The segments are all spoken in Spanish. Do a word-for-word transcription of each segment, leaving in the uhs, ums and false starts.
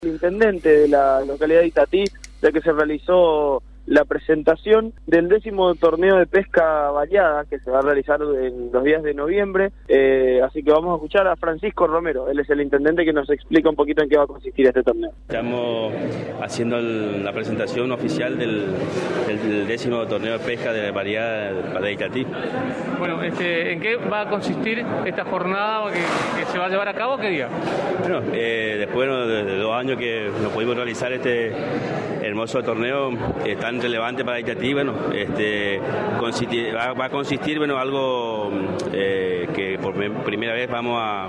El intendente de la localidad de Itatí, ya que se realizó la presentación del décimo torneo de pesca variada que se va a realizar en los días de noviembre, eh, así que vamos a escuchar a Francisco Romero, él es el intendente que nos explica un poquito en qué va a consistir este torneo. Estamos haciendo el, la presentación oficial del, del, del décimo torneo de pesca de variada para Itatí. Bueno, este, ¿en qué va a consistir esta jornada que, que se va a llevar a cabo? ¿Qué día? Bueno, eh, después bueno, de, de dos años que nos pudimos realizar este hermoso torneo eh, tan relevante para Itatí, bueno, este, consistir, va, va a consistir bueno, algo eh, que por primera vez vamos a,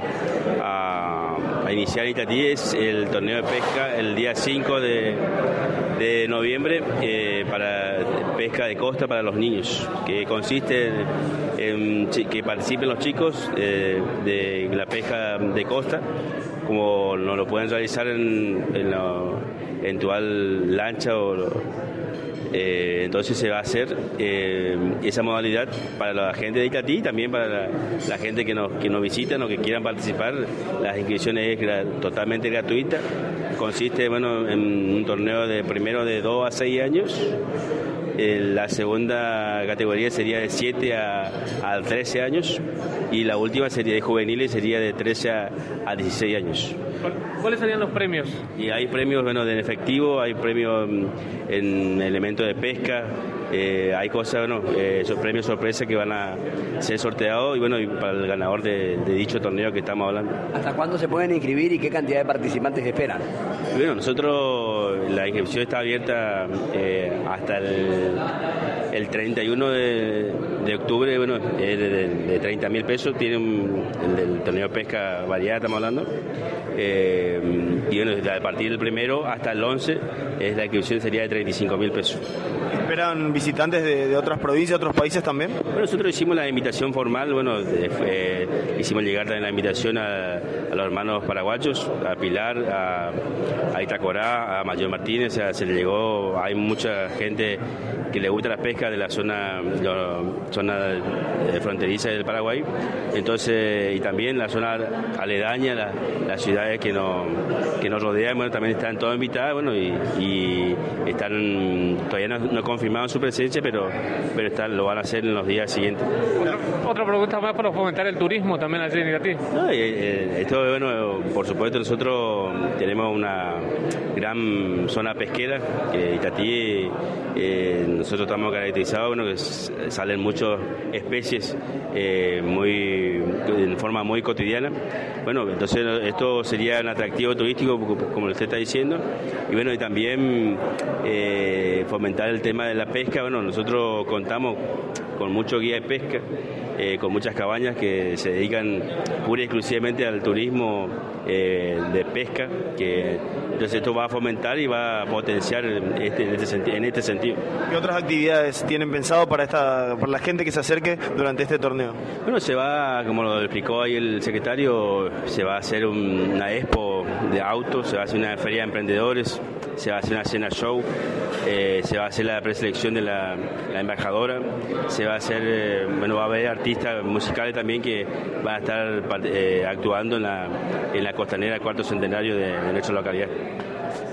a, a iniciar Itatí, es el torneo de pesca el día cinco de, de noviembre eh, para pesca de costa para los niños, que consiste en, en que participen los chicos eh, de la pesca de costa, como no lo pueden realizar en, en la eventual lancha o eh, entonces se va a hacer eh, esa modalidad para la gente de Itatí y también para la, la gente que nos, que nos visitan o que quieran participar. Las inscripciones es gra, totalmente gratuita. Consiste bueno, en un torneo de primero de dos a seis años. Eh, la segunda categoría sería de siete a trece años y la última sería de juveniles, sería de trece a dieciséis años. ¿Cuáles serían los premios? Y hay premios bueno, en efectivo, hay premios en elementos de pesca, eh, hay cosas, bueno, eh, esos premios sorpresa que van a ser sorteados y bueno, y para el ganador de, de dicho torneo que estamos hablando. ¿Hasta cuándo se pueden inscribir y qué cantidad de participantes esperan? Bueno, nosotros la inscripción está abierta eh, hasta el, el treinta y uno de, de octubre, bueno, es de, de, de treinta mil pesos, tiene un, el del torneo de pesca variada, estamos hablando. Eh, y bueno, a partir del primero hasta el once es la inscripción sería de treinta y cinco mil pesos. ¿Esperan visitantes de, de otras provincias, otros países también? Bueno, nosotros hicimos la invitación formal, bueno, de, eh, hicimos llegar también la invitación a, a los hermanos paraguayos, a Pilar, a, a Itacorá, a Mayor Martínez, o sea, se le llegó, hay mucha gente que le gusta la pesca de la zona, la zona fronteriza del Paraguay, entonces, y también la zona aledaña, la, las ciudades que nos, que nos rodean, bueno, también están todas invitadas, bueno, y, y están, todavía no, no confirmaron su presencia, pero, pero están, lo van a hacer en los días siguientes. Otra, otra pregunta más para fomentar el turismo también allí en Itatí. No, eh, esto, bueno, por supuesto nosotros tenemos una gran zona pesquera, que Itatí, eh, nosotros estamos caracterizados, bueno, que salen muchas especies eh, muy, en forma muy cotidiana. Bueno, entonces esto sería un atractivo turístico, como usted está diciendo, y bueno, y también eh, fomentar el tema de la pesca. Bueno, nosotros contamos con mucho guía de pesca, eh, con muchas cabañas que se dedican pura y exclusivamente al turismo eh, de pesca, que entonces esto va a fomentar y va a potenciar este, en, este, en este sentido. ¿Qué otras actividades tienen pensado para esta, para la gente que se acerque durante este torneo? Bueno, se va, como lo explicó ahí el secretario, se va a hacer un, una expo de autos, se va a hacer una feria de emprendedores, se va a hacer una cena show, eh, se va a hacer la preselección de la, la embajadora, se va a hacer, eh, bueno, va a haber artistas musicales también que van a estar eh, actuando en la, en la costanera del cuarto centenario de, de nuestra localidad.